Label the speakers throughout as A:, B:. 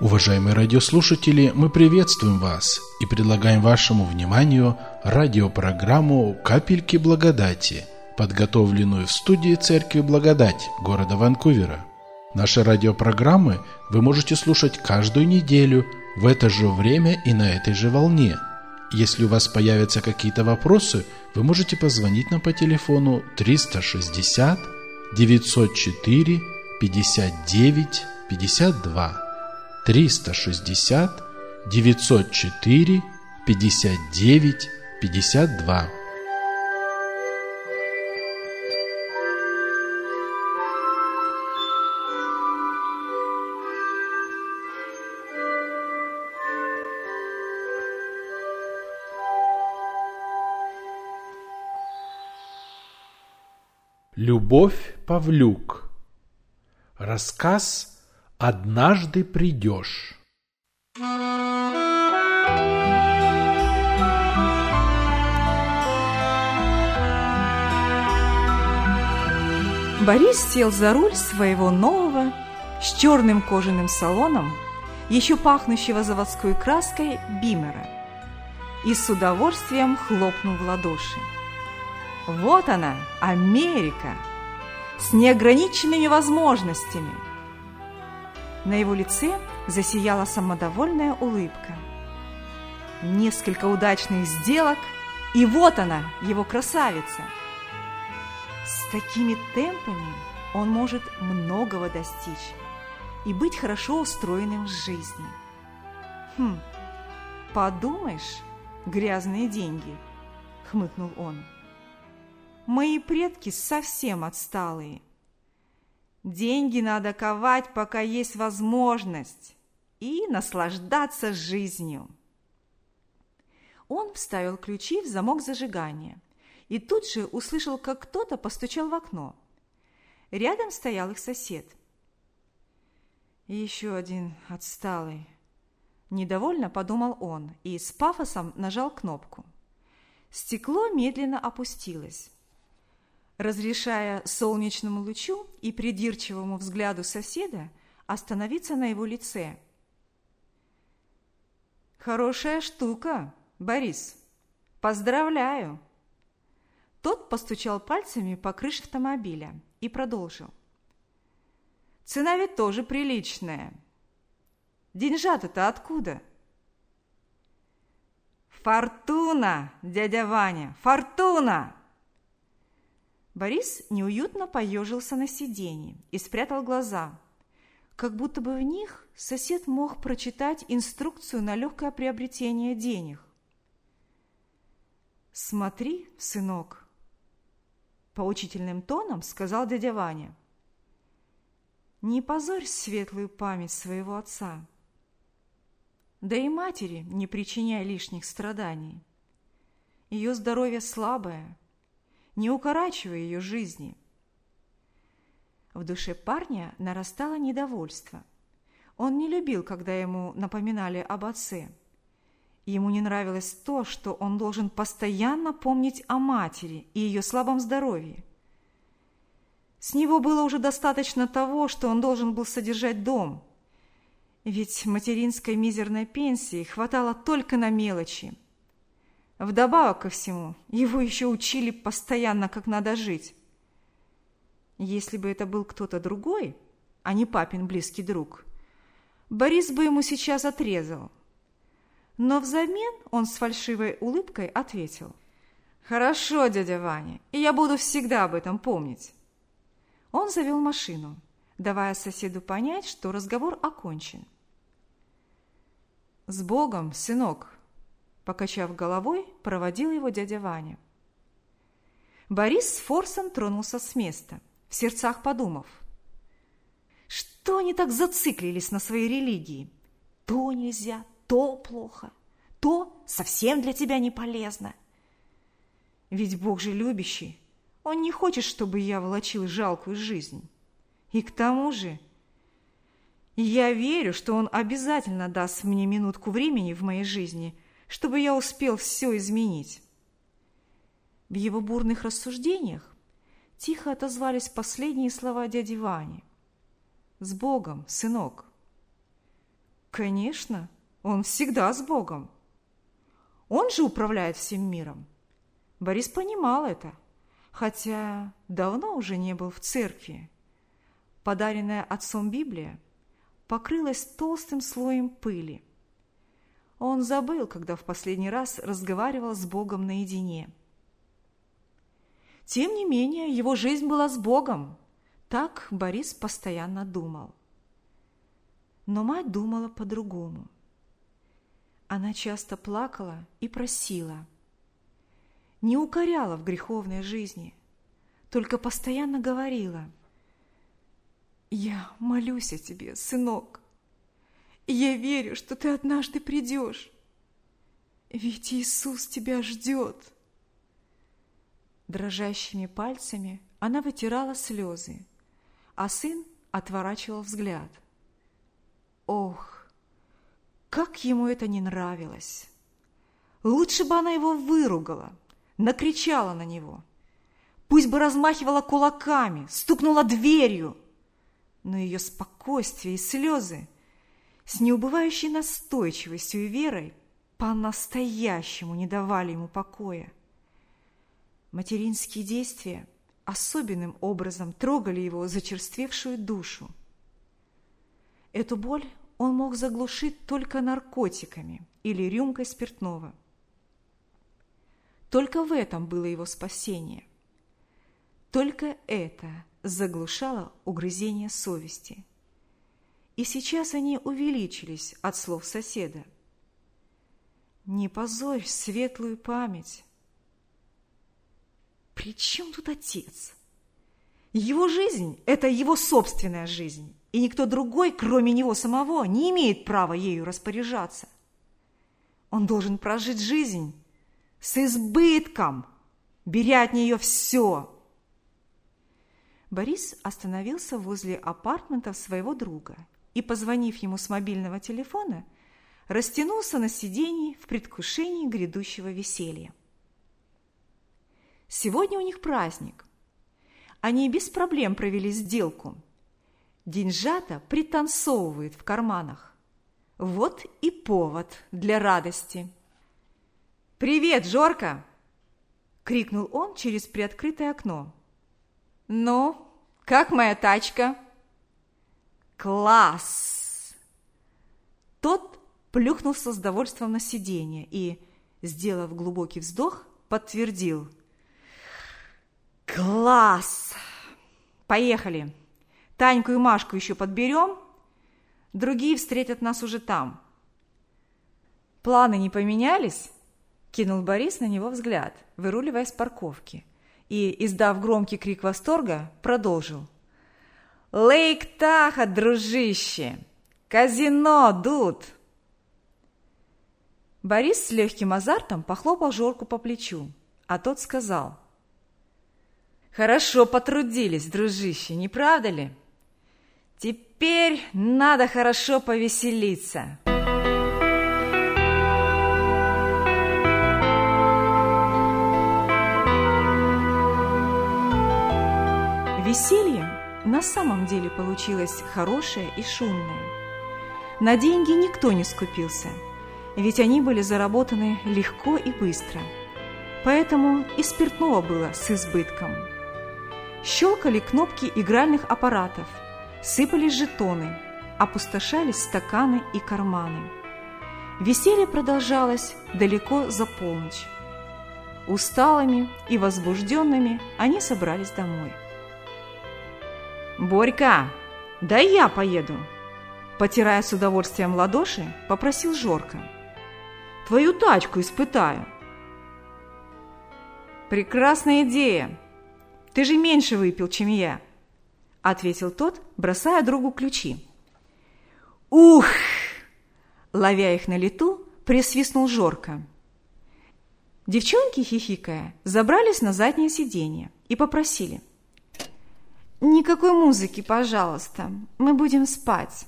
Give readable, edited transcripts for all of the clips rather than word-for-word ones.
A: Уважаемые радиослушатели, мы приветствуем вас и предлагаем вашему вниманию радиопрограмму «Капельки благодати», подготовленную в студии Церкви Благодать города Ванкувера. Наши радиопрограммы вы можете слушать каждую неделю в это же время и на этой же волне. Если у вас появятся какие-то вопросы, вы можете позвонить нам по телефону 360 904 59 52. 360 904 59 52. Любовь Павлюк. Рассказ «Однажды придешь».
B: Борис сел за руль своего нового, с черным кожаным салоном, еще пахнущего заводской краской, Бимера, и с удовольствием хлопнул в ладоши. Вот она, Америка, с неограниченными возможностями. На его лице засияла самодовольная улыбка. Несколько удачных сделок, и вот она, его красавица. С такими темпами он может многого достичь и быть хорошо устроенным в жизни. Подумаешь, грязные деньги, хмыкнул он. Мои предки совсем отсталые. Деньги надо ковать, пока есть возможность, и наслаждаться жизнью. Он вставил ключи в замок зажигания и тут же услышал, как кто-то постучал в окно. Рядом стоял их сосед. Еще один отсталый. Недовольно подумал он и с пафосом нажал кнопку. Стекло медленно опустилось, разрешая солнечному лучу и придирчивому взгляду соседа остановиться на его лице. «Хорошая штука, Борис. Поздравляю!» Тот постучал пальцами по крыше автомобиля и продолжил. «Цена ведь тоже приличная. Деньжата-то откуда?» «Фортуна, дядя Ваня, фортуна!» Борис неуютно поежился на сиденье и спрятал глаза, как будто бы в них сосед мог прочитать инструкцию на легкое приобретение денег. «Смотри, сынок», – поучительным тоном сказал дядя Ваня, – «не позорь светлую память своего отца, да и матери не причиняй лишних страданий. Ее здоровье слабое, не укорачивай ее жизни». В душе парня нарастало недовольство. Он не любил, когда ему напоминали об отце. Ему не нравилось то, что он должен постоянно помнить о матери и ее слабом здоровье. С него было уже достаточно того, что он должен был содержать дом, ведь материнской мизерной пенсии хватало только на мелочи. Вдобавок ко всему, его еще учили постоянно, как надо жить. Если бы это был кто-то другой, а не папин близкий друг, Борис бы ему сейчас отрезал. Но взамен он с фальшивой улыбкой ответил: «Хорошо, дядя Ваня, и я буду всегда об этом помнить». Он завел машину, давая соседу понять, что разговор окончен. «С Богом, сынок!» Покачав головой, проводил его дядя Ваня. Борис с форсом тронулся с места, в сердцах подумав: что они так зациклились на своей религии? То нельзя, то плохо, то совсем для тебя не полезно. Ведь Бог же любящий, Он не хочет, чтобы я влачил жалкую жизнь. И к тому же я верю, что Он обязательно даст мне минутку времени в моей жизни, чтобы я успел все изменить. В его бурных рассуждениях тихо отозвались последние слова дяди Вани. «С Богом, сынок!» Конечно, он всегда с Богом. Он же управляет всем миром. Борис понимал это, хотя давно уже не был в церкви. Подаренная отцом Библия покрылась толстым слоем пыли. Он забыл, когда в последний раз разговаривал с Богом наедине. Тем не менее, его жизнь была с Богом. Так Борис постоянно думал. Но мать думала по-другому. Она часто плакала и просила. Не укоряла в греховной жизни, только постоянно говорила: «Я молюсь о тебе, сынок, и я верю, что ты однажды придешь, ведь Иисус тебя ждет». Дрожащими пальцами она вытирала слезы, а сын отворачивал взгляд. Ох, как ему это не нравилось! Лучше бы она его выругала, накричала на него. Пусть бы размахивала кулаками, стукнула дверью. Но ее спокойствие и слезы с неубывающей настойчивостью и верой по-настоящему не давали ему покоя. Материнские действия особенным образом трогали его зачерствевшую душу. Эту боль он мог заглушить только наркотиками или рюмкой спиртного. Только в этом было его спасение. Только это заглушало угрызение совести. И сейчас они увеличились от слов соседа. «Не позорь светлую память». При чем тут отец? Его жизнь – это его собственная жизнь, и никто другой, кроме него самого, не имеет права ею распоряжаться. Он должен прожить жизнь с избытком, беря от нее все. Борис остановился возле апартментов своего друга и, позвонив ему с мобильного телефона, растянулся на сиденье в предвкушении грядущего веселья. Сегодня у них праздник. Они без проблем провели сделку. Деньжата пританцовывает в карманах. Вот и повод для радости. «Привет, Жорка!» – крикнул он через приоткрытое окно. «Ну, как моя тачка?» «Класс!» Тот плюхнулся с довольством на сиденье и, сделав глубокий вздох, подтвердил: «Класс! Поехали! Таньку и Машку еще подберем, другие встретят нас уже там». «Планы не поменялись?» – кинул Борис на него взгляд, выруливая с парковки, и, издав громкий крик восторга, продолжил: «Лейк-Тахо, дружище! Казино, дуд!» Борис с легким азартом похлопал Жорку по плечу, а тот сказал: «Хорошо потрудились, дружище, не правда ли? Теперь надо хорошо повеселиться». Веселье на самом деле получилось хорошее и шумное. На деньги никто не скупился, ведь они были заработаны легко и быстро. Поэтому и спиртного было с избытком. Щелкали кнопки игральных аппаратов, сыпались жетоны, опустошались стаканы и карманы. Веселье продолжалось далеко за полночь. Усталыми и возбужденными они собрались домой. «Борька, дай я поеду!» Потирая с удовольствием ладоши, попросил Жорка. «Твою тачку испытаю». «Прекрасная идея! Ты же меньше выпил, чем я», – ответил тот, бросая другу ключи. «Ух!» – ловя их на лету, присвистнул Жорка. Девчонки, хихикая, забрались на заднее сиденье и попросили: «Никакой музыки, пожалуйста, мы будем спать».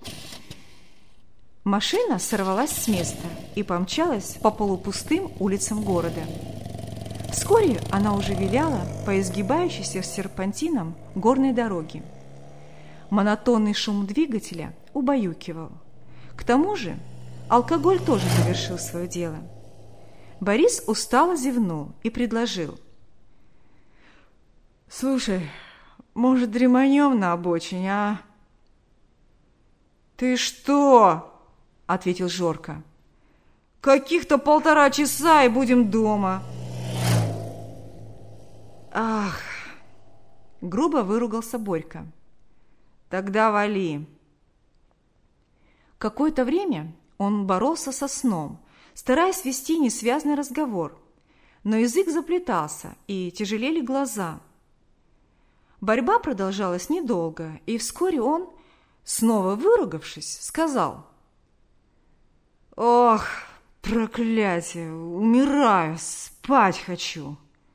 B: Машина сорвалась с места и помчалась по полупустым улицам города. Вскоре она уже виляла по изгибающейся серпантином горной дороге. Монотонный шум двигателя убаюкивал. К тому же алкоголь тоже завершил свое дело. Борис устало зевнул и предложил: «Слушай, может, дреманем на обочине, а?» «Ты что?» – ответил Жорко. «Каких-то 1,5 часа и будем дома». «Ах!» – грубо выругался Борька. «Тогда вали». Какое-то время он боролся со сном, стараясь вести несвязный разговор, но язык заплетался и тяжелели глаза. Борьба продолжалась недолго, и вскоре он, снова выругавшись, сказал: «Ох, проклятие, умираю, спать хочу».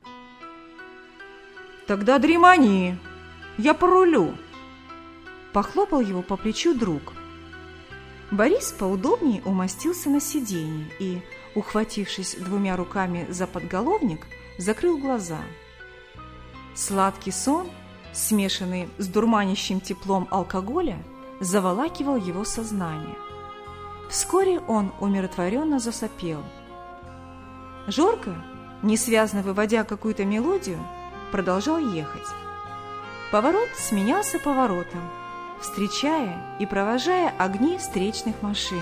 B: «Тогда дремани, я порулю», – похлопал его по плечу друг. Борис поудобнее умостился на сиденье и, ухватившись 2 руками за подголовник, закрыл глаза. Сладкий сон, смешанный с дурманящим теплом алкоголя, заволакивал его сознание. Вскоре он умиротворенно засопел. Жорко, несвязно выводя какую-то мелодию, продолжал ехать. Поворот сменялся поворотом, встречая и провожая огни встречных машин.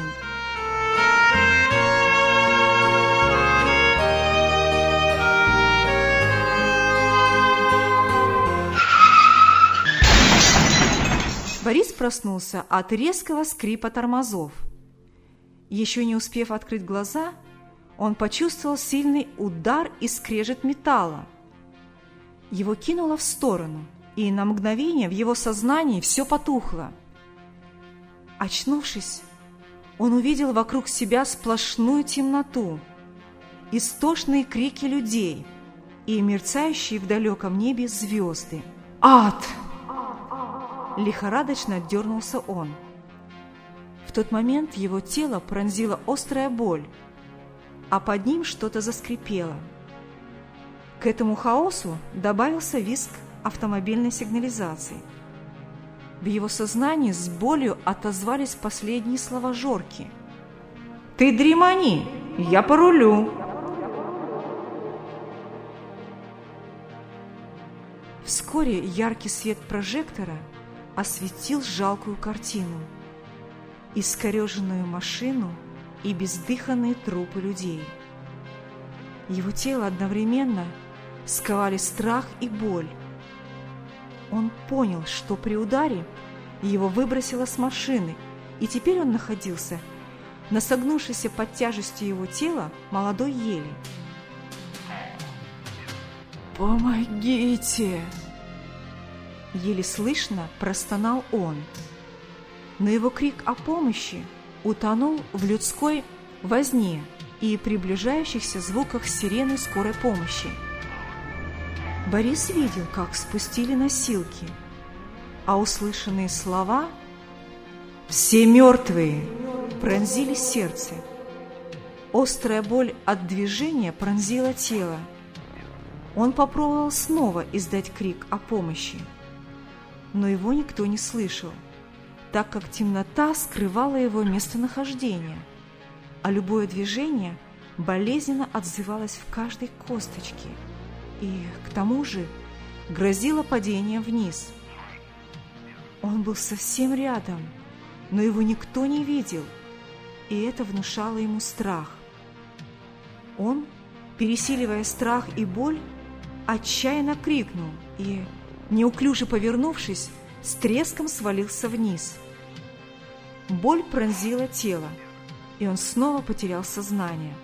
B: Борис проснулся от резкого скрипа тормозов. Еще не успев открыть глаза, он почувствовал сильный удар и скрежет металла. Его кинуло в сторону, и на мгновение в его сознании все потухло. Очнувшись, он увидел вокруг себя сплошную темноту, истошные крики людей и мерцающие в далеком небе звезды. «Ад!» Лихорадочно дернулся он. В тот момент его тело пронзила острая боль, а под ним что-то заскрипело. К этому хаосу добавился визг автомобильной сигнализации. В его сознании с болью отозвались последние слова Жорки: «Ты дремани, я порулю». Вскоре яркий свет прожектора осветил жалкую картину: искореженную машину и бездыханные трупы людей. Его тело одновременно сковали страх и боль. Он понял, что при ударе его выбросило с машины, и теперь он находился на согнувшейся под тяжестью его тела молодой ели. «Помогите!» Еле слышно простонал он, но его крик о помощи утонул в людской возне и приближающихся звуках сирены скорой помощи. Борис видел, как спустили носилки, а услышанные слова «Все мертвые!» пронзили сердце. Острая боль от движения пронзила тело. Он попробовал снова издать крик о помощи, но его никто не слышал, так как темнота скрывала его местонахождение, а любое движение болезненно отзывалось в каждой косточке и, к тому же, грозило падение вниз. Он был совсем рядом, но его никто не видел, и это внушало ему страх. Он, пересиливая страх и боль, отчаянно крикнул и, неуклюже повернувшись, с треском свалился вниз. Боль пронзила тело, и он снова потерял сознание.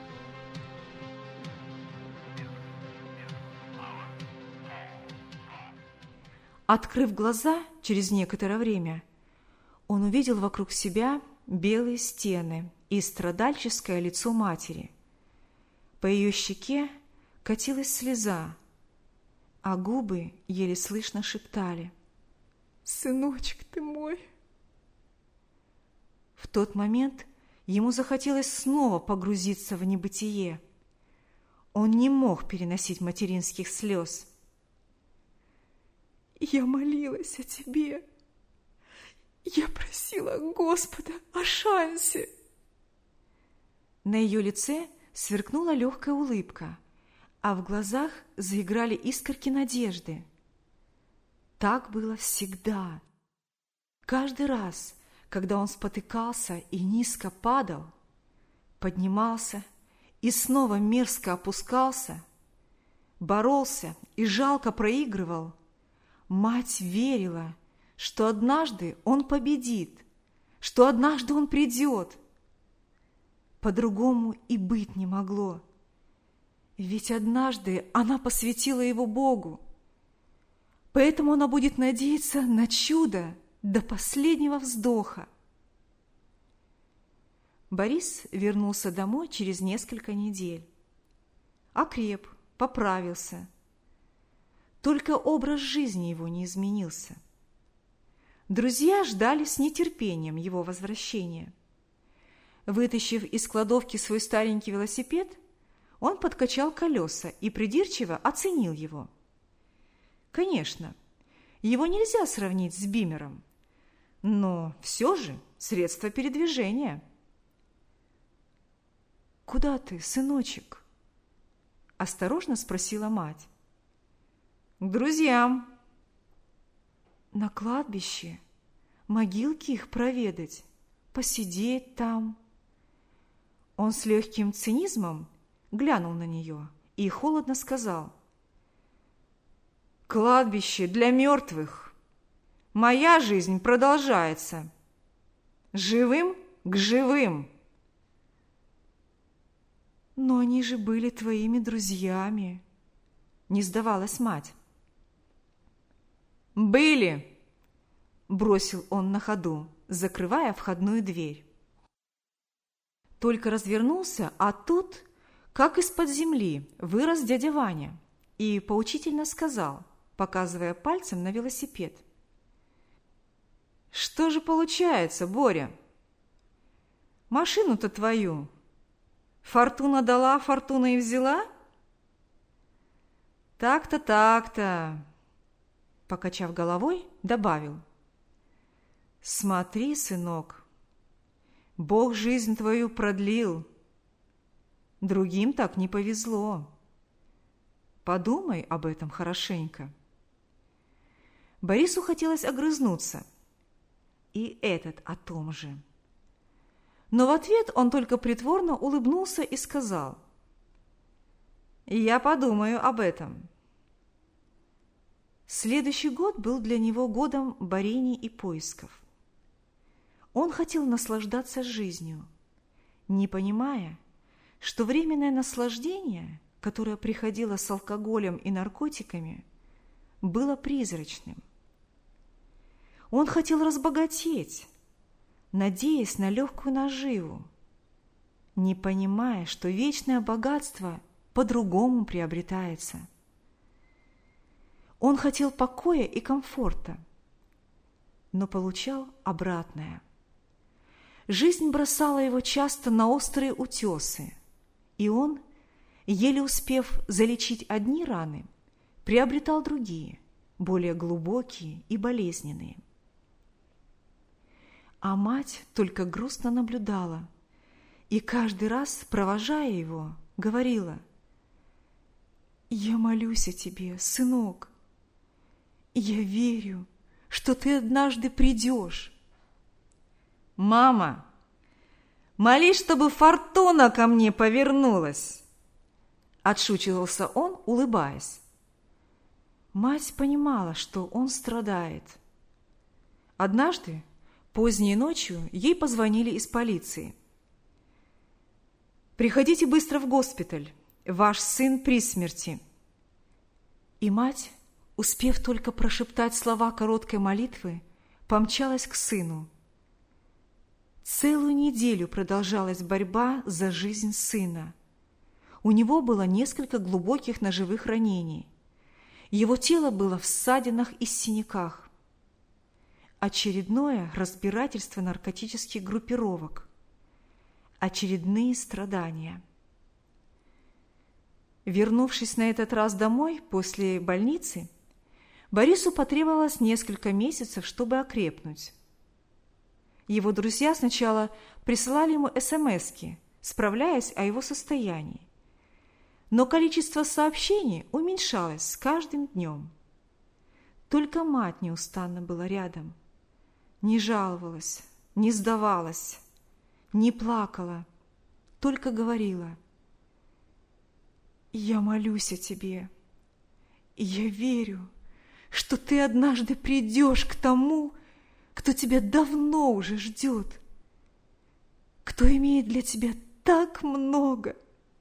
B: Открыв глаза через некоторое время, он увидел вокруг себя белые стены и страдальческое лицо матери. По ее щеке катилась слеза, а губы еле слышно шептали: «Сыночек ты мой!» В тот момент ему захотелось снова погрузиться в небытие. Он не мог переносить материнских слез. «Я молилась о тебе. Я просила Господа о шансе. На ее лице сверкнула легкая улыбка, а в глазах заиграли искорки надежды. Так было всегда. Каждый раз, когда он спотыкался и низко падал, поднимался и снова мерзко опускался, боролся и жалко проигрывал, мать верила, что однажды он победит, что однажды он придет. По-другому и быть не могло. Ведь однажды она посвятила его Богу. Поэтому она будет надеяться на чудо до последнего вздоха. Борис вернулся домой через несколько недель. Окреп, поправился. Только образ жизни его не изменился. Друзья ждали с нетерпением его возвращения. Вытащив из кладовки свой старенький велосипед, он подкачал колеса и придирчиво оценил его. Конечно, его нельзя сравнить с бимером, но все же средство передвижения. «Куда ты, сыночек?» – осторожно спросила мать. «К друзьям». «На кладбище? Могилки их проведать? Посидеть там?» Он с легким цинизмом глянул на нее и холодно сказал: «Кладбище для мертвых. Моя жизнь продолжается. Живым к живым». «Но они же были твоими друзьями», — не сдавалась мать. «Были», — бросил он на ходу, закрывая входную дверь. Только развернулся, а тут, как из-под земли, вырос дядя Ваня и поучительно сказал, показывая пальцем на велосипед: «Что же получается, Боря? Машину-то твою фортуна дала, фортуна и взяла?» «Так-то, так-то», — покачав головой, добавил: «Смотри, сынок, Бог жизнь твою продлил. Другим так не повезло. Подумай об этом хорошенько». Борису хотелось огрызнуться. И этот о том же. Но в ответ он только притворно улыбнулся и сказал: «Я подумаю об этом». Следующий год был для него годом борений и поисков. Он хотел наслаждаться жизнью, не понимая, что временное наслаждение, которое приходило с алкоголем и наркотиками, было призрачным. Он хотел разбогатеть, надеясь на легкую наживу, не понимая, что вечное богатство по-другому приобретается. Он хотел покоя и комфорта, но получал обратное. Жизнь бросала его часто на острые утесы, и он, еле успев залечить одни раны, приобретал другие, более глубокие и болезненные. А мать только грустно наблюдала и каждый раз, провожая его, говорила: «Я молюсь о тебе, сынок. Я верю, что ты однажды придешь». «Мама, молись, чтобы фортуна ко мне повернулась!» Отшучивался он, улыбаясь. Мать понимала, что он страдает. Однажды, поздней ночью, ей позвонили из полиции. «Приходите быстро в госпиталь, ваш сын при смерти». И мать, успев только прошептать слова короткой молитвы, помчалась к сыну. Целую неделю продолжалась борьба за жизнь сына. У него было несколько глубоких ножевых ранений. Его тело было в ссадинах и синяках. Очередное разбирательство наркотических группировок. Очередные страдания. Вернувшись на этот раз домой после больницы, Борису потребовалось несколько месяцев, чтобы окрепнуть. Его друзья сначала присылали ему смски, справляясь о его состоянии. Но количество сообщений уменьшалось с каждым днем. Только мать неустанно была рядом, не жаловалась, не сдавалась, не плакала, только говорила: «Я молюсь о тебе, и я верю, что ты однажды придешь к тому, кто тебя давно уже ждет, кто имеет для тебя так много».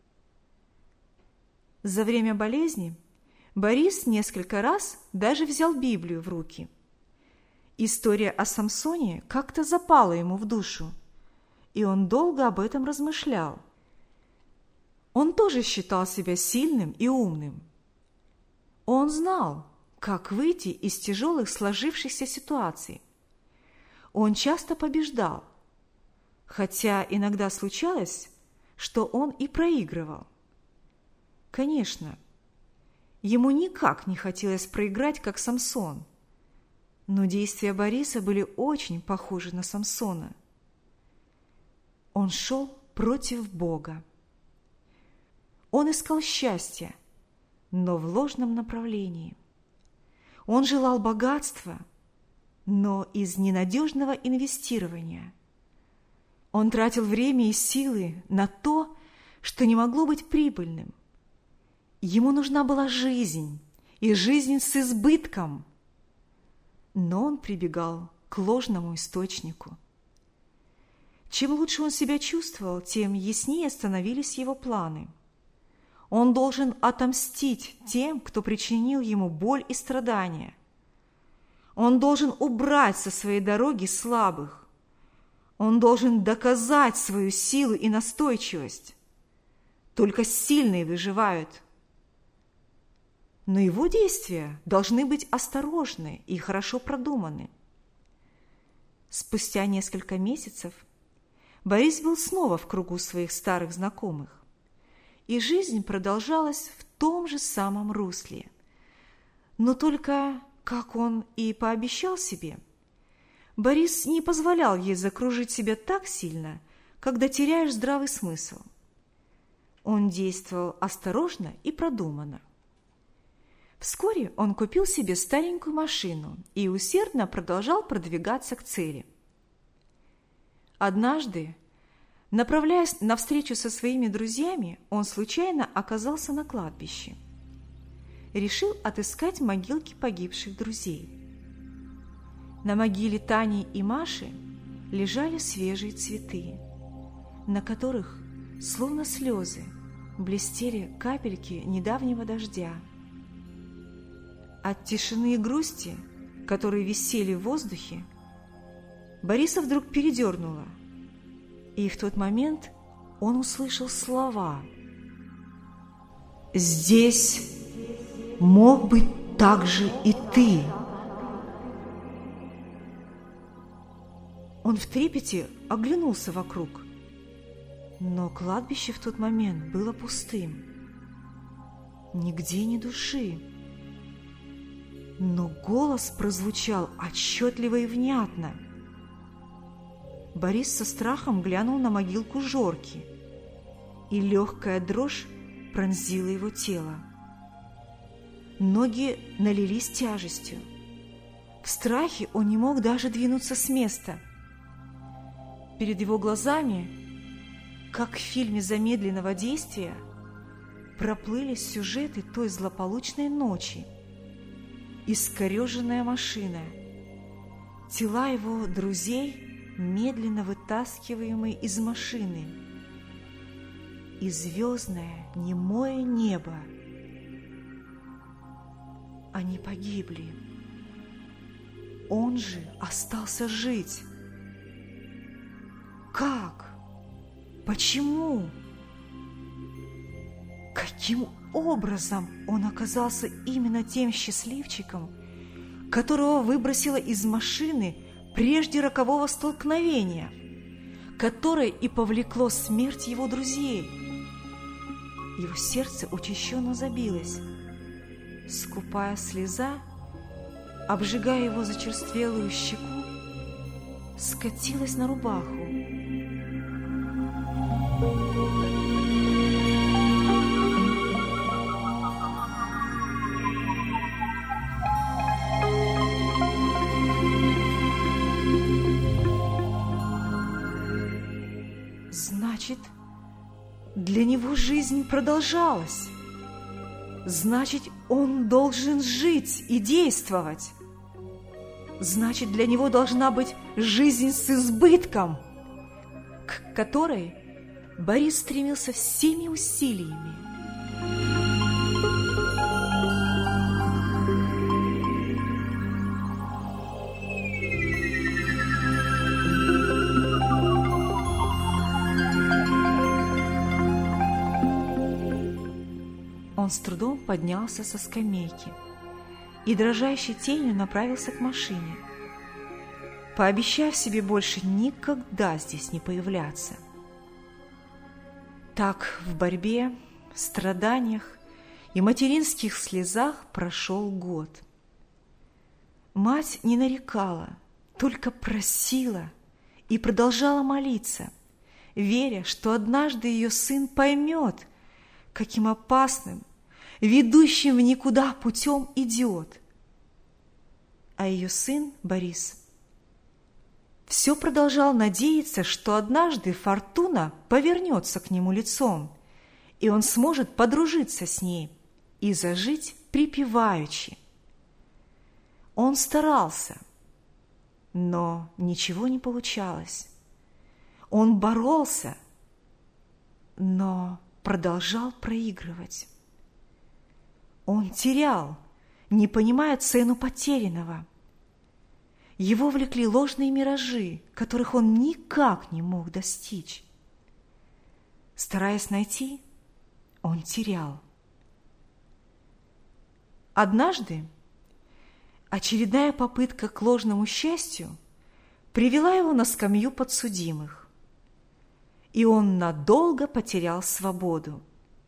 B: За время болезни Борис несколько раз даже взял Библию в руки. История о Самсоне как-то запала ему в душу, и он долго об этом размышлял. Он тоже считал себя сильным и умным. Он знал, как выйти из тяжелых сложившихся ситуаций. Он часто побеждал, хотя иногда случалось, что он и проигрывал. Конечно, ему никак не хотелось проиграть, как Самсон, но действия Бориса были очень похожи на Самсона. Он шел против Бога. Он искал счастья, но в ложном направлении. Он желал богатства, но из ненадежного инвестирования. Он тратил время и силы на то, что не могло быть прибыльным. Ему нужна была жизнь, и жизнь с избытком. Но он прибегал к ложному источнику. Чем лучше он себя чувствовал, тем яснее становились его планы. Он должен отомстить тем, кто причинил ему боль и страдания. Он должен убрать со своей дороги слабых. Он должен доказать свою силу и настойчивость. Только сильные выживают. Но его действия должны быть осторожны и хорошо продуманы. Спустя несколько месяцев Борис был снова в кругу своих старых знакомых, и жизнь продолжалась в том же самом русле. Но только, как он и пообещал себе, Борис не позволял ей закружить себя так сильно, когда теряешь здравый смысл. Он действовал осторожно и продуманно. Вскоре он купил себе старенькую машину и усердно продолжал продвигаться к цели. Однажды, направляясь на встречу со своими друзьями, он случайно оказался на кладбище. Решил отыскать могилки погибших друзей. На могиле Тани и Маши лежали свежие цветы, на которых, словно слезы, блестели капельки недавнего дождя. От тишины и грусти, которые висели в воздухе, Бориса вдруг передернуло, и в тот момент он услышал слова: «Здесь мог быть также и ты». Он в трепете оглянулся вокруг, но кладбище в тот момент было пустым. Нигде ни души. Но голос прозвучал отчетливо и внятно. Борис со страхом глянул на могилку Жорки, и легкая дрожь пронзила его тело. Ноги налились тяжестью. В страхе он не мог даже двинуться с места. Перед его глазами, как в фильме замедленного действия, проплыли сюжеты той злополучной ночи. Искореженная машина, тела его друзей, медленно вытаскиваемые из машины, и звездное немое небо. Они погибли. Он же остался жить. Как? Почему? Каким образом он оказался именно тем счастливчиком, которого выбросило из машины прежде рокового столкновения, которое и повлекло смерть его друзей? Его сердце учащенно забилось. Скупая слеза, обжигая его зачерствелую щеку, скатилась на рубаху. Значит, для него жизнь продолжалась. Значит, он должен жить и действовать. Значит, для него должна быть жизнь с избытком, к которой Борис стремился всеми усилиями. Он с трудом поднялся со скамейки и дрожащей тенью направился к машине, пообещав себе больше никогда здесь не появляться. Так в борьбе, страданиях и материнских слезах прошел год. Мать не нарекала, только просила и продолжала молиться, веря, что однажды ее сын поймет, каким опасным, ведущим в никуда путем идет. А ее сын Борис все продолжал надеяться, что однажды фортуна повернется к нему лицом, и он сможет подружиться с ней и зажить припеваючи. Он старался, но ничего не получалось. Он боролся, но продолжал проигрывать. Он терял, не понимая цену потерянного. Его влекли ложные миражи, которых он никак не мог достичь. Стараясь найти, он терял. Однажды очередная попытка к ложному счастью привела его на скамью подсудимых, и он надолго потерял свободу.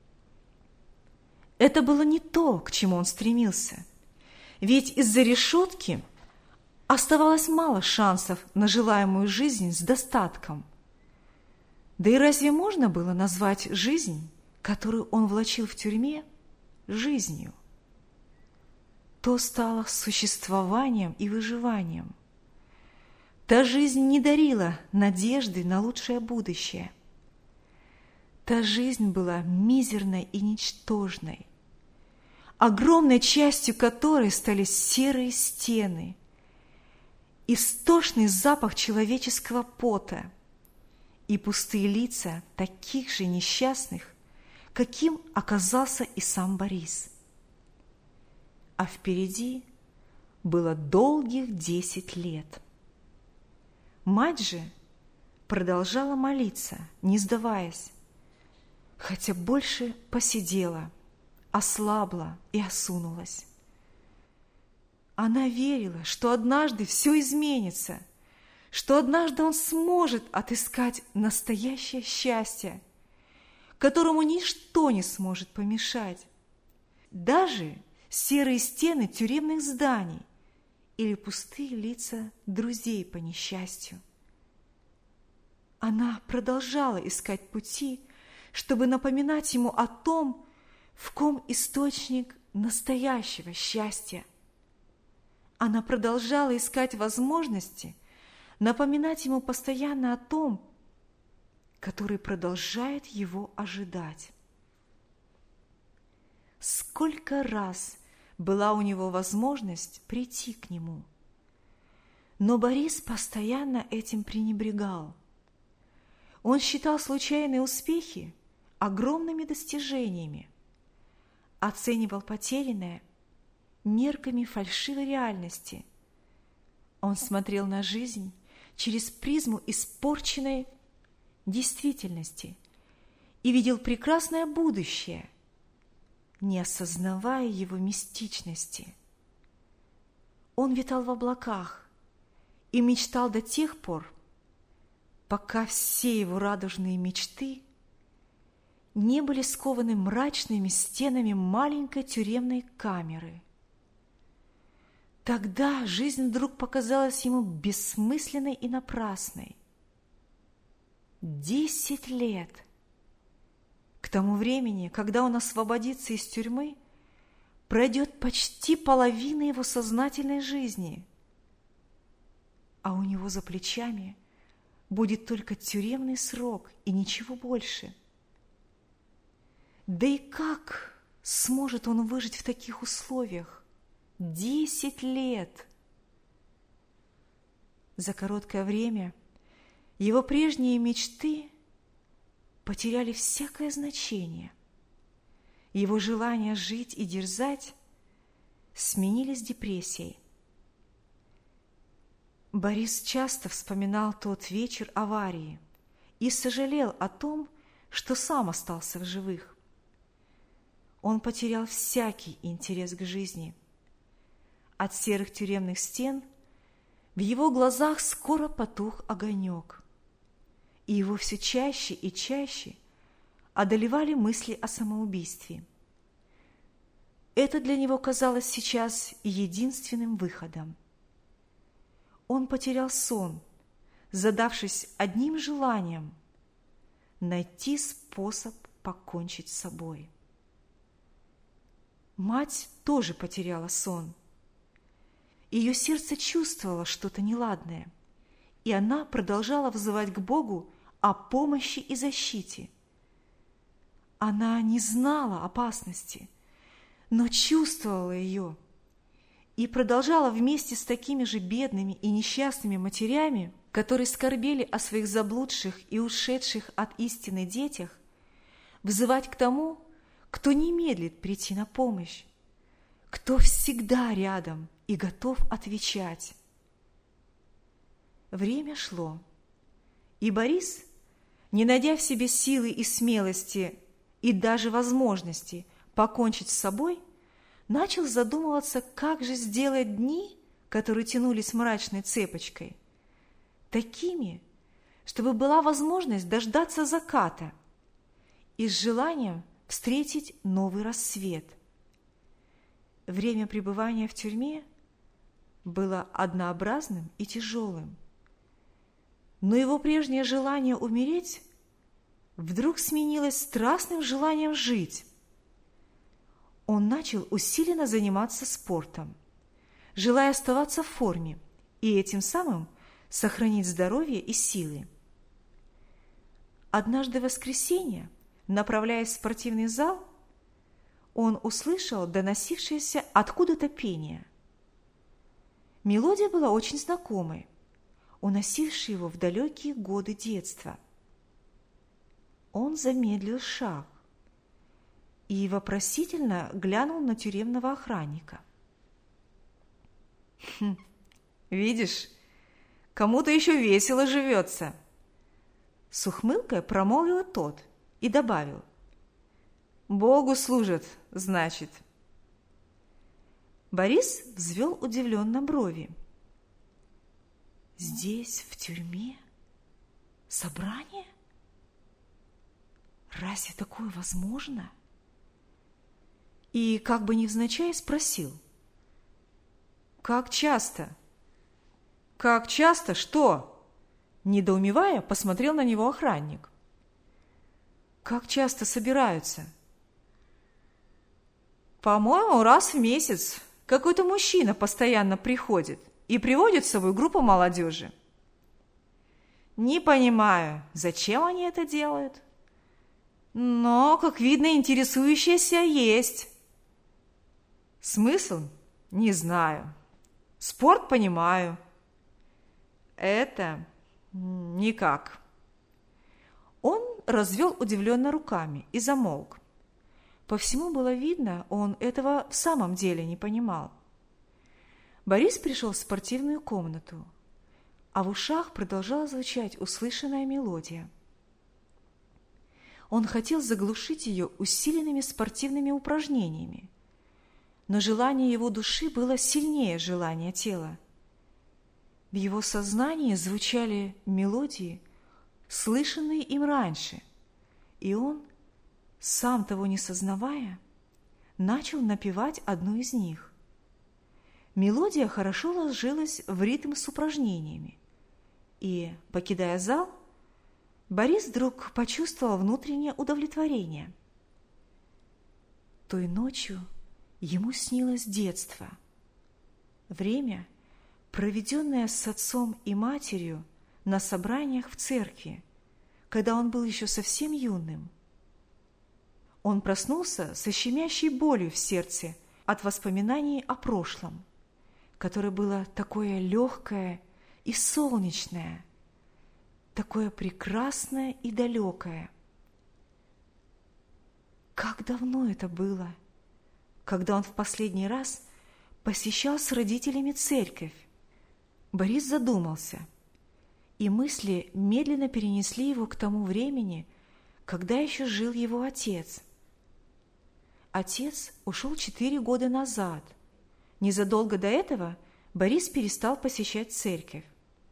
B: Это было не то, к чему он стремился, ведь из-за решетки оставалось мало шансов на желаемую жизнь с достатком. Да и разве можно было назвать жизнь, которую он влачил в тюрьме, жизнью? То стало существованием и выживанием. Та жизнь не дарила надежды на лучшее будущее. Та жизнь была мизерной и ничтожной, огромной частью которой стали серые стены, истошный запах человеческого пота и пустые лица таких же несчастных, каким оказался и сам Борис. А впереди было долгих 10 лет. Мать же продолжала молиться, не сдаваясь, хотя больше посидела, ослабла и осунулась. Она верила, что однажды все изменится, что однажды он сможет отыскать настоящее счастье, которому ничто не сможет помешать, даже серые стены тюремных зданий или пустые лица друзей по несчастью. Она продолжала искать пути, чтобы напоминать ему о том, в ком источник настоящего счастья. Она продолжала искать возможности напоминать ему постоянно о том, который продолжает его ожидать. Сколько раз была у него возможность прийти к нему, но Борис постоянно этим пренебрегал. Он считал случайные успехи огромными достижениями, оценивал потерянное мерками фальшивой реальности. Он смотрел на жизнь через призму испорченной действительности и видел прекрасное будущее, не осознавая его мистичности. Он витал в облаках и мечтал до тех пор, пока все его радужные мечты не были скованы мрачными стенами маленькой тюремной камеры. Тогда жизнь вдруг показалась ему бессмысленной и напрасной. 10 лет! К тому времени, когда он освободится из тюрьмы, пройдет почти половина его сознательной жизни, а у него за плечами будет только тюремный срок и ничего больше. Да и как сможет он выжить в таких условиях? 10 лет! За короткое время его прежние мечты потеряли всякое значение. Его желания жить и дерзать сменились депрессией. Борис часто вспоминал тот вечер аварии и сожалел о том, что сам остался в живых. Он потерял всякий интерес к жизни. От серых тюремных стен в его глазах скоро потух огонек, и его все чаще и чаще одолевали мысли о самоубийстве. Это для него казалось сейчас единственным выходом. Он потерял сон, задавшись одним желанием – найти способ покончить с собой. Мать тоже потеряла сон. Ее сердце чувствовало что-то неладное, и она продолжала взывать к Богу о помощи и защите. Она не знала опасности, но чувствовала ее и продолжала вместе с такими же бедными и несчастными матерями, которые скорбели о своих заблудших и ушедших от истины детях, взывать к тому, кто не медлит прийти на помощь, кто всегда рядом и готов отвечать. Время шло, и Борис, не найдя в себе силы и смелости и даже возможности покончить с собой, начал задумываться, как же сделать дни, которые тянулись мрачной цепочкой, такими, чтобы была возможность дождаться заката и с желанием встретить новый рассвет. Время пребывания в тюрьме было однообразным и тяжелым, но его прежнее желание умереть вдруг сменилось страстным желанием жить. Он начал усиленно заниматься спортом, желая оставаться в форме и этим самым сохранить здоровье и силы. Однажды в воскресенье, направляясь в спортивный зал, он услышал доносившееся откуда-то пение. Мелодия была очень знакомой, уносившей его в далекие годы детства. Он замедлил шаг и вопросительно глянул на тюремного охранника. «Видишь, кому-то еще весело живется!» С ухмылкой промолвил тот и добавил: «Богу служат, значит». Борис взвел удивленно брови. «Здесь, в тюрьме, собрание? Разве такое возможно?» И, как бы невзначай, спросил: «Как часто?» «Как часто? Что?» Недоумевая, посмотрел на него охранник. «Как часто собираются?» «По-моему, раз в месяц. Какой-то мужчина постоянно приходит и приводит с собой группу молодежи». «Не понимаю, зачем они это делают? Но, как видно, интересующаяся есть». «Смысл? Не знаю. Спорт понимаю. Это никак». Он развел удивленно руками и замолк. По всему было видно, он этого в самом деле не понимал. Борис пришел в спортивную комнату, а в ушах продолжала звучать услышанная мелодия. Он хотел заглушить ее усиленными спортивными упражнениями, но желание его души было сильнее желания тела. В его сознании звучали мелодии, слышанные им раньше, и он, сам того не сознавая, начал напевать одну из них. Мелодия хорошо ложилась в ритм с упражнениями, и, покидая зал, Борис вдруг почувствовал внутреннее удовлетворение. Той ночью ему снилось детство, время, проведенное с отцом и матерью на собраниях в церкви, когда он был еще совсем юным. Он проснулся со щемящей болью в сердце от воспоминаний о прошлом, которое было такое легкое и солнечное, такое прекрасное и далекое. Как давно это было, когда он в последний раз посещал с родителями церковь? Борис задумался, и мысли медленно перенесли его к тому времени, когда еще жил его отец. Отец ушел 4 года назад. Незадолго до этого Борис перестал посещать церковь.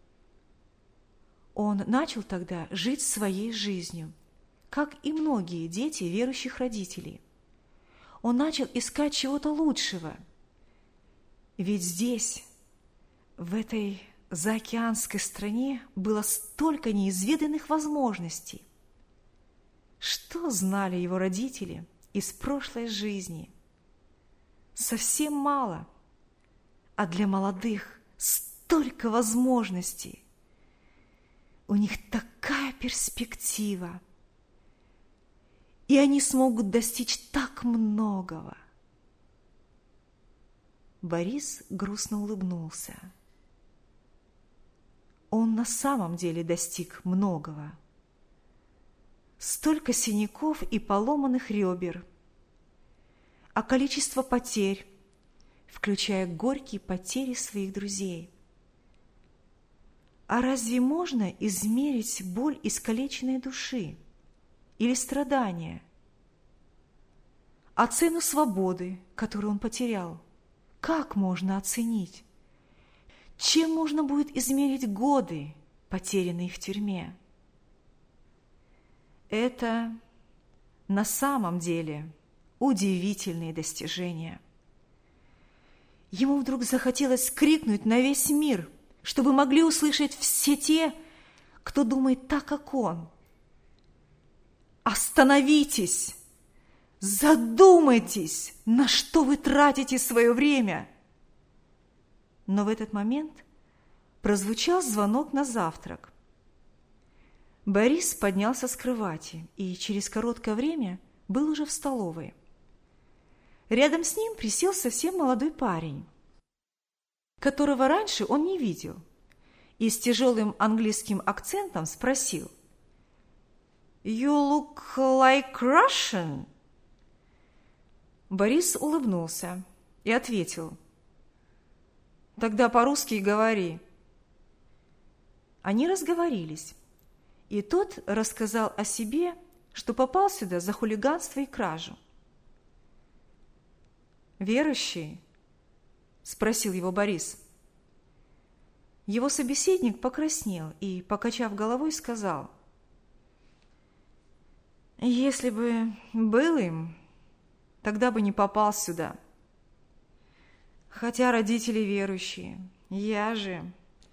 B: Он начал тогда жить своей жизнью, как и многие дети верующих родителей. Он начал искать чего-то лучшего. Ведь здесь, в этой заокеанской стране, было столько неизведанных возможностей. Что знали его родители из прошлой жизни? Совсем мало. А для молодых столько возможностей. У них такая перспектива. И они смогут достичь так многого. Борис грустно улыбнулся. Он на самом деле достиг многого. Столько синяков и поломанных ребер, а количество потерь, включая горькие потери своих друзей. А разве можно измерить боль искалеченной души или страдания? А цену свободы, которую он потерял, как можно оценить? Чем можно будет измерить годы, потерянные в тюрьме? Это на самом деле удивительные достижения. Ему вдруг захотелось крикнуть на весь мир, чтобы могли услышать все те, кто думает так, как он. Остановитесь! Задумайтесь, на что вы тратите свое время! Но в этот момент прозвучал звонок на завтрак. Борис поднялся с кровати и через короткое время был уже в столовой. Рядом с ним присел совсем молодой парень, которого раньше он не видел, и с тяжелым английским акцентом спросил: «You look like Russian?» Борис улыбнулся и ответил: «Тогда по-русски и говори». Они разговорились, и тот рассказал о себе, что попал сюда за хулиганство и кражу. «Верующий?» – спросил его Борис. Его собеседник покраснел и, покачав головой, сказал: «Если бы был им, тогда бы не попал сюда. Хотя родители верующие, я же...»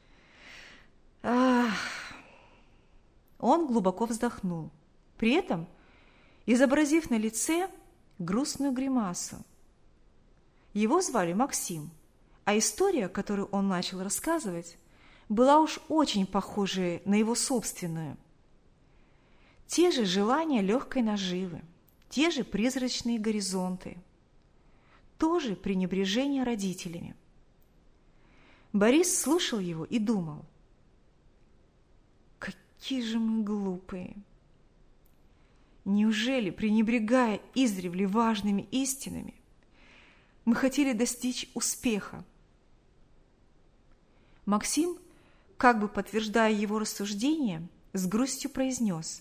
B: Он глубоко вздохнул, при этом изобразив на лице грустную гримасу. Его звали Максим, а история, которую он начал рассказывать, была уж очень похожей на его собственную. Те же желания легкой наживы, те же призрачные горизонты, то же пренебрежение родителями. Борис слушал его и думал: какие же мы глупые! Неужели, пренебрегая издревле важными истинами, мы хотели достичь успеха? Максим, как бы подтверждая его рассуждение, с грустью произнес: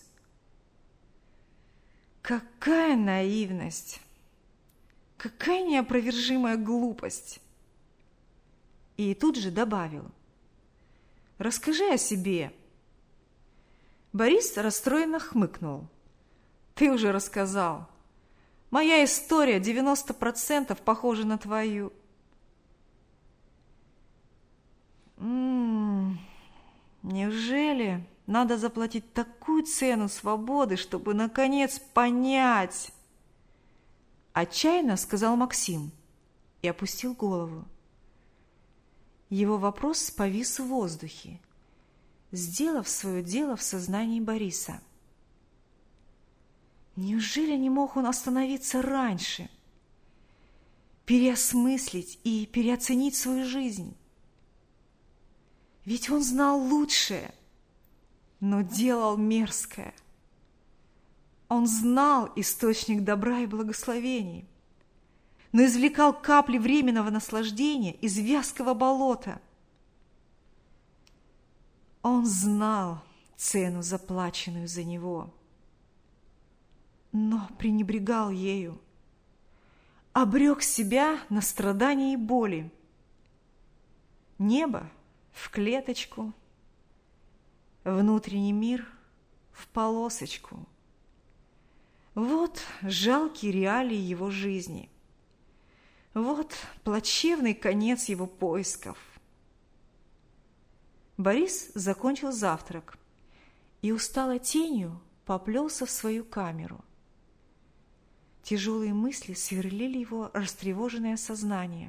B: «Какая наивность! Какая неопровержимая глупость!» И тут же добавил: «Расскажи о себе». Борис расстроенно хмыкнул. «Ты уже рассказал. Моя история 90% похожа на твою». Неужели надо заплатить такую цену свободы, чтобы, наконец, понять? Отчаянно сказал Максим и опустил голову. Его вопрос повис в воздухе, сделав свое дело в сознании Бориса. Неужели не мог он остановиться раньше, переосмыслить и переоценить свою жизнь? Ведь он знал лучшее, но делал мерзкое. Он знал источник добра и благословений, но извлекал капли временного наслаждения из вязкого болота. Он знал цену, заплаченную за него, но пренебрегал ею, обрек себя на страдания и боли. Небо в клеточку, внутренний мир в полосочку. Вот жалкие реалии его жизни. Вот плачевный конец его поисков. Борис закончил завтрак и усталой тенью поплелся в свою камеру. Тяжелые мысли сверлили его растревоженное сознание.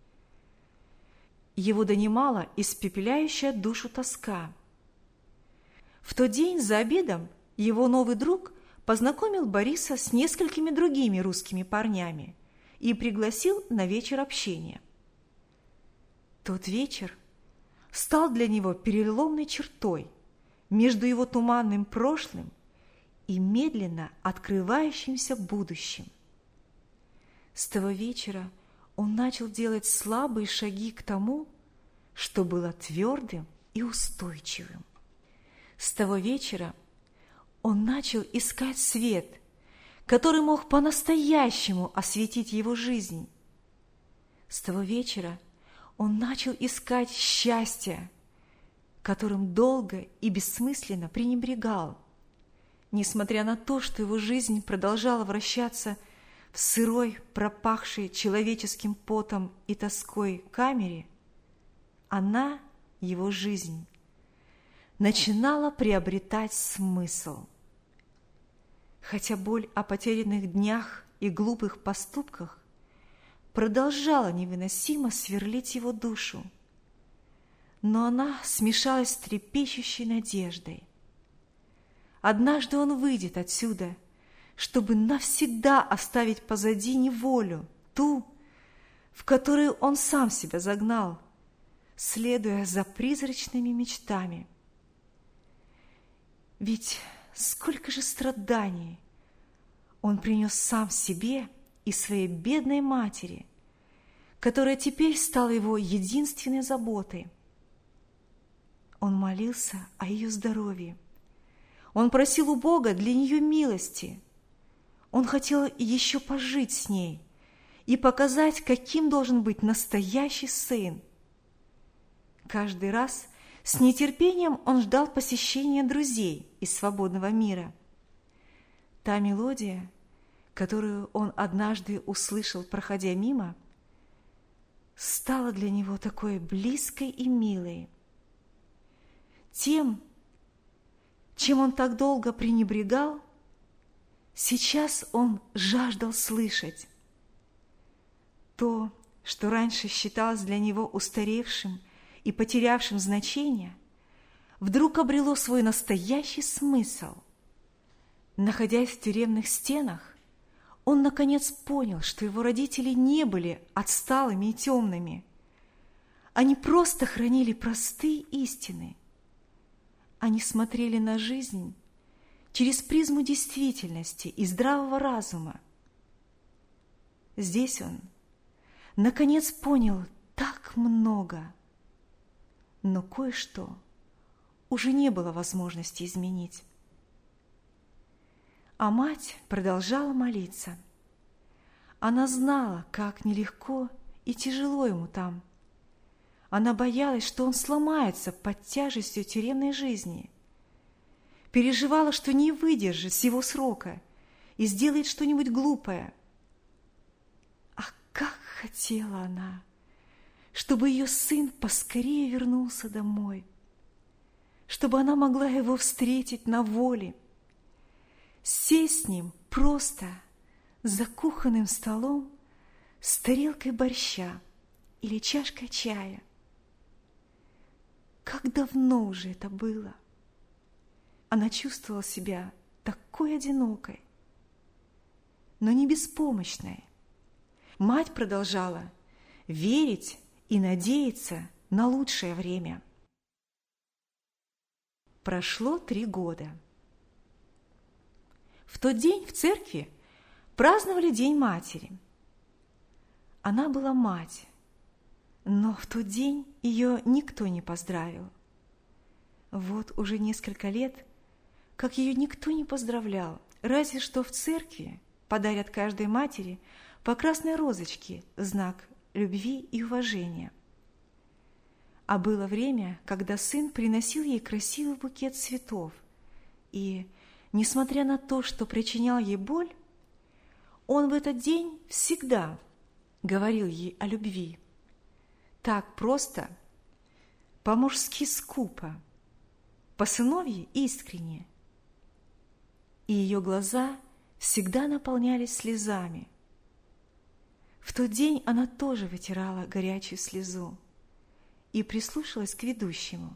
B: Его донимала испепеляющая душу тоска. В тот день за обедом его новый друг познакомил Бориса с несколькими другими русскими парнями и пригласил на вечер общения. Тот вечер стал для него переломной чертой между его туманным прошлым и медленно открывающимся будущим. С того вечера он начал делать слабые шаги к тому, что было твердым и устойчивым. С того вечера он начал искать свет, который мог по-настоящему осветить его жизнь. С того вечера он начал искать счастье, которым долго и бессмысленно пренебрегал, несмотря на то, что его жизнь продолжала вращаться в сырой, пропахшей человеческим потом и тоской камере. Она, его жизнь, начинала приобретать смысл. Хотя боль о потерянных днях и глупых поступках продолжала невыносимо сверлить его душу, но она смешалась с трепещущей надеждой. Однажды он выйдет отсюда, чтобы навсегда оставить позади неволю, ту, в которую он сам себя загнал, следуя за призрачными мечтами. Ведь сколько же страданий он принес сам себе и своей бедной матери, которая теперь стала его единственной заботой. Он молился о ее здоровье. Он просил у Бога для нее милости. Он хотел еще пожить с ней и показать, каким должен быть настоящий сын. Каждый раз с нетерпением он ждал посещения друзей из свободного мира. Та мелодия, которую он однажды услышал, проходя мимо, стала для него такой близкой и милой. Тем, чем он так долго пренебрегал, сейчас он жаждал слышать. То, что раньше считалось для него устаревшим и потерявшим значение, вдруг обрело свой настоящий смысл. Находясь в тюремных стенах, он наконец понял, что его родители не были отсталыми и темными. Они просто хранили простые истины. Они смотрели на жизнь через призму действительности и здравого разума. Здесь он, наконец, понял так много, но кое-что уже не было возможности изменить. А мать продолжала молиться. Она знала, как нелегко и тяжело ему там. Она боялась, что он сломается под тяжестью тюремной жизни. Переживала, что не выдержит всего срока и сделает что-нибудь глупое. А как хотела она, чтобы ее сын поскорее вернулся домой, чтобы она могла его встретить на воле, сесть с ним просто за кухонным столом с тарелкой борща или чашкой чая. Как давно уже это было! Она чувствовала себя такой одинокой, но не беспомощной. Мать продолжала верить и надеяться на лучшее время. Прошло 3 года. В тот день в церкви праздновали День матери. Она была мать, но в тот день ее никто не поздравил. Вот уже несколько лет, как ее никто не поздравлял, разве что в церкви подарят каждой матери по красной розочке в знак любви и уважения. А было время, когда сын приносил ей красивый букет цветов, и, несмотря на то, что причинял ей боль, он в этот день всегда говорил ей о любви. Так просто, по-мужски скупо, по-сыновьи искренне. И ее глаза всегда наполнялись слезами. В тот день она тоже вытирала горячую слезу и прислушалась к ведущему.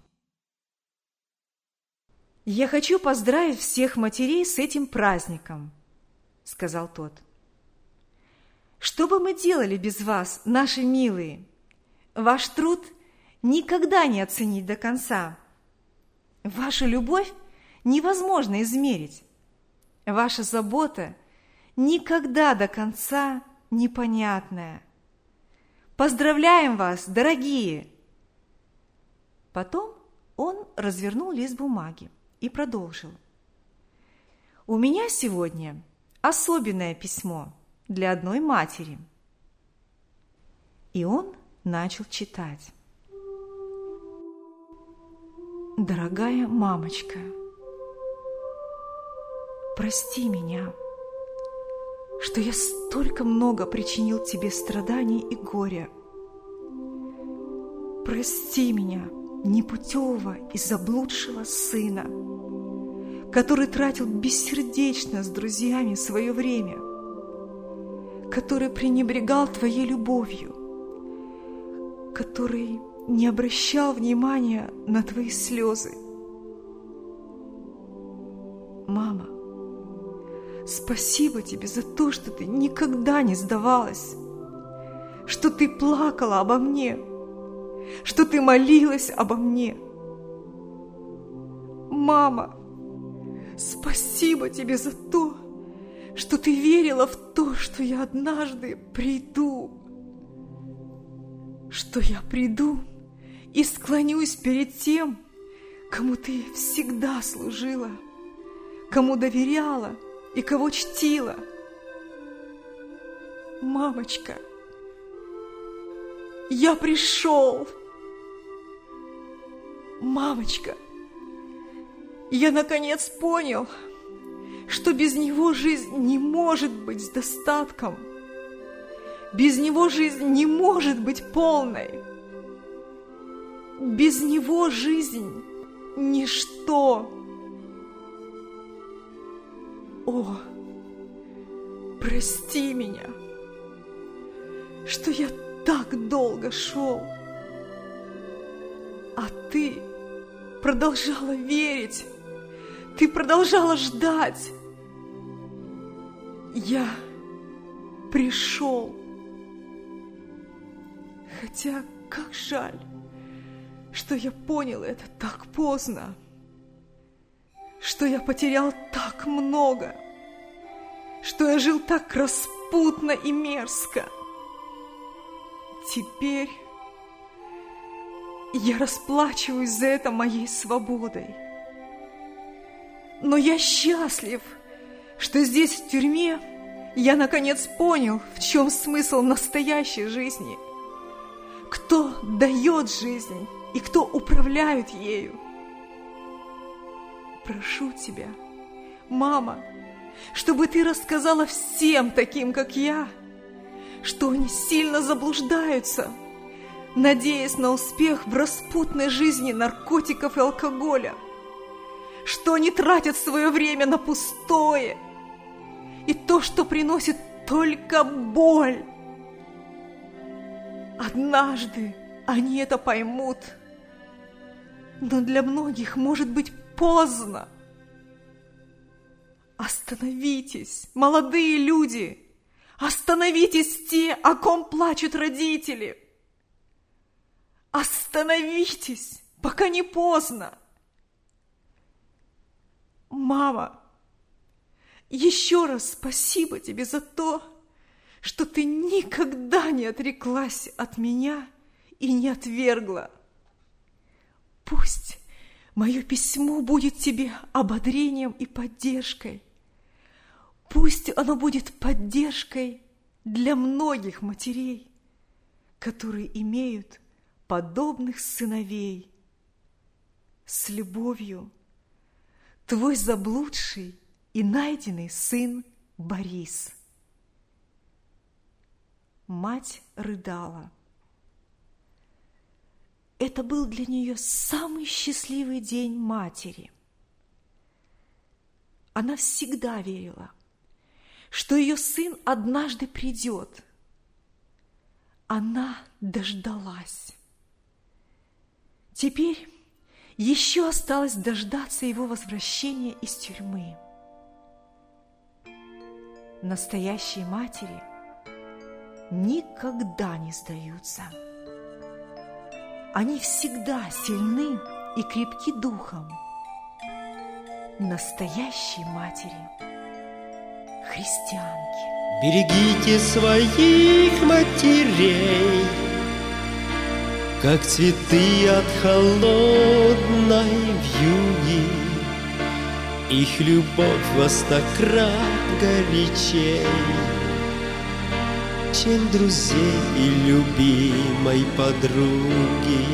B: «Я хочу поздравить всех матерей с этим праздником», — сказал тот. «Что бы мы делали без вас, наши милые? Ваш труд никогда не оценить до конца. Вашу любовь невозможно измерить. Ваша забота никогда до конца непонятная. Поздравляем вас, дорогие!» Потом он развернул лист бумаги и продолжил. «У меня сегодня особенное письмо для одной матери». И он начал читать. «Дорогая мамочка, прости меня, что я столько много причинил тебе страданий и горя. Прости меня, непутевого и заблудшего сына, который тратил бессердечно с друзьями свое время, который пренебрегал твоей любовью, который не обращал внимания на твои слезы. Мама, спасибо тебе за то, что ты никогда не сдавалась, что ты плакала обо мне, что ты молилась обо мне. Мама, спасибо тебе за то, что ты верила в то, что я однажды приду, что я приду и склонюсь перед тем, кому ты всегда служила, кому доверяла и кого чтила. Мамочка, я пришел. Мамочка, я наконец понял, что без него жизнь не может быть с достатком. Без него жизнь не может быть полной. Без него жизнь – ничто. О, прости меня, что я так долго шел, а ты продолжала верить, ты продолжала ждать. Я пришел. Хотя, как жаль, что я понял это так поздно, что я потерял так много, что я жил так распутно и мерзко. Теперь я расплачиваюсь за это моей свободой. Но я счастлив, что здесь, в тюрьме, я наконец понял, в чем смысл настоящей жизни. Кто дает жизнь и кто управляет ею. Прошу тебя, мама, чтобы ты рассказала всем таким, как я, что они сильно заблуждаются, надеясь на успех в распутной жизни наркотиков и алкоголя, что они тратят свое время на пустое и то, что приносит только боль. Однажды они это поймут, но для многих может быть поздно. Остановитесь, молодые люди! Остановитесь те, о ком плачут родители! Остановитесь, пока не поздно! Мама, еще раз спасибо тебе за то, что ты никогда не отреклась от меня и не отвергла. Пусть мое письмо будет тебе ободрением и поддержкой. Пусть оно будет поддержкой для многих матерей, которые имеют подобных сыновей. С любовью, твой заблудший и найденный сын Борис. Мать рыдала. Это был для нее самый счастливый день матери. Она всегда верила, что ее сын однажды придет. Она дождалась. Теперь еще осталось дождаться его возвращения из тюрьмы. Настоящие матери никогда не сдаются. Они всегда сильны и крепки духом. Настоящие матери, христианки.
C: Берегите своих матерей, как цветы от холодной вьюги. Их любовь во 100 крат горячей, чем друзей и любимой подруги.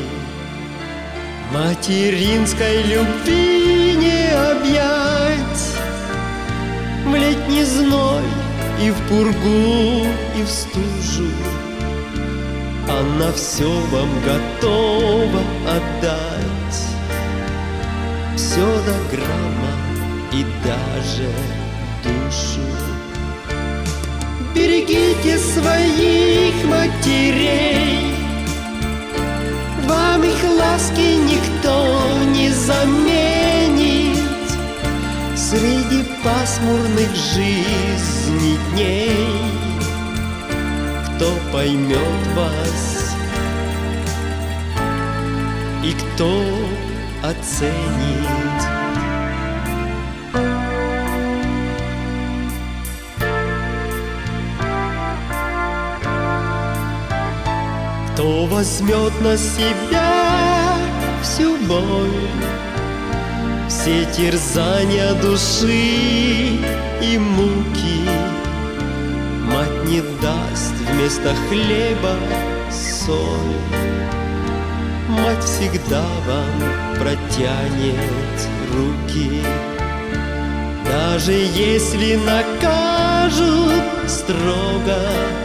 C: Материнской любви не объять в летний зной и в пургу, и в стужу. Она все вам готова отдать, все до грамма и даже душу. Берегите своих матерей, вам их ласки никто не заменит. Среди пасмурных жизни дней кто поймет вас и кто оценит. Кто возьмет на себя всю боль, все терзания души и муки. Мать не даст вместо хлеба соль, мать всегда вам протянет руки. Даже если накажут строго,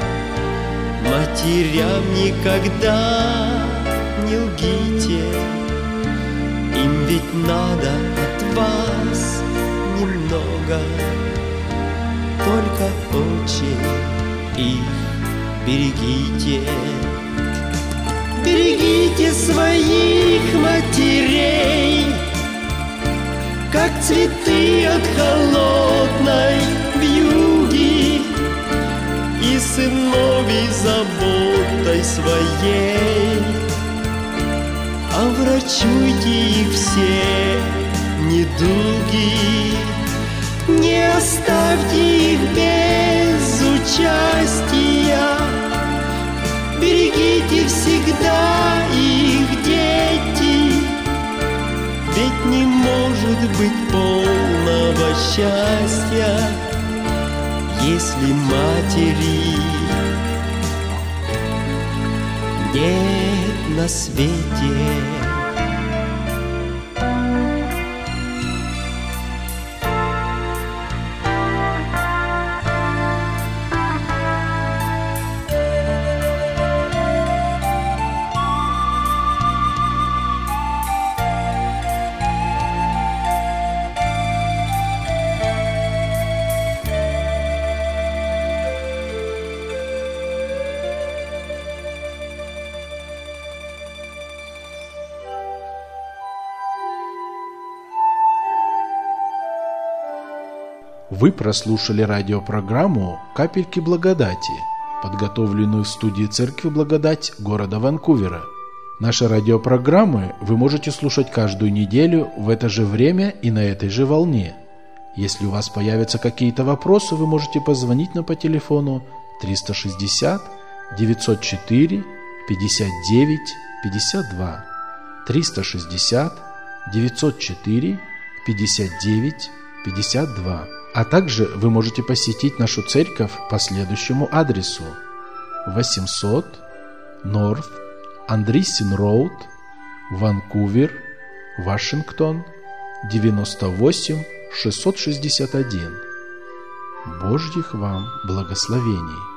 C: матерям никогда не лгите, им ведь надо от вас немного, только очень их берегите. Берегите своих матерей, как цветы от холодной вьюги, и сыновей заботой своей оврачуйте их все недуги. Не оставьте их без участия, берегите всегда их, дети, ведь не может быть полного счастья, если матери нет на свете.
A: Вы прослушали радиопрограмму «Капельки благодати», подготовленную в студии Церкви Благодать города Ванкувера. Наши радиопрограммы вы можете слушать каждую неделю в это же время и на этой же волне. Если у вас появятся какие-то вопросы, вы можете позвонить нам по телефону 360 904 59 52, 360 904 59 52. А также вы можете посетить нашу церковь по следующему адресу: 800 North Andreessen Road, Ванкувер, Вашингтон, 98661. Божьих вам благословений!